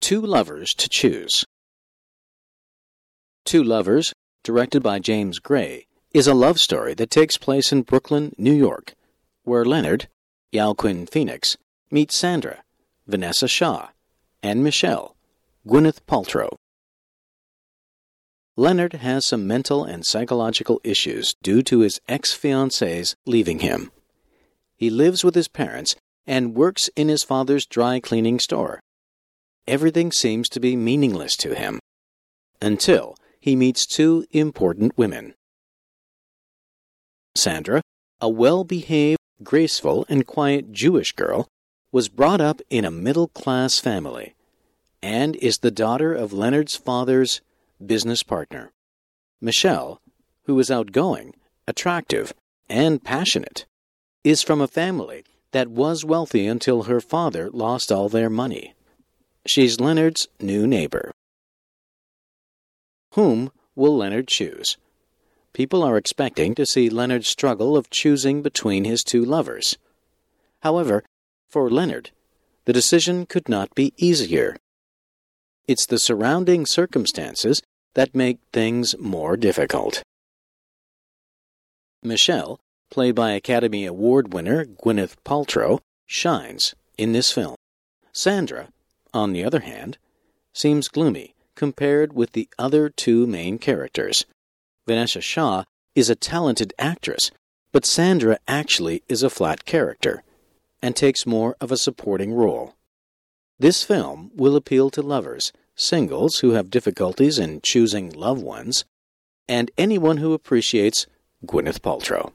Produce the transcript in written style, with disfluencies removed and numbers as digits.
Two Lovers to Choose. Two Lovers, directed by James Gray, is a love story that takes place in Brooklyn, New York, where Leonard, Joaquin Phoenix, meets Sandra, Vanessa Shaw, and Michelle, Gwyneth Paltrow. Leonard has some mental and psychological issues due to his ex-fiancée's leaving him. He lives with his parents and works in his father's dry cleaning store. Everything seems to be meaningless to him, until he meets two important women. Sandra, a well-behaved, graceful, and quiet Jewish girl, was brought up in a middle-class family and is the daughter of Leonard's father's business partner. Michelle, who is outgoing, attractive, and passionate, is from a family that was wealthy until her father lost all their money. She's Leonard's new neighbor. Whom will Leonard choose? People are expecting to see Leonard's struggle of choosing between his two lovers. However, for Leonard, the decision could not be easier. It's the surrounding circumstances that make things more difficult. Michelle, played by Academy Award winner Gwyneth Paltrow, shines in this film. Sandra, on the other hand, seems gloomy compared with the other two main characters. Vanessa Shaw is a talented actress, but Sandra actually is a flat character and takes more of a supporting role. This film will appeal to lovers, singles who have difficulties in choosing loved ones, and anyone who appreciates Gwyneth Paltrow.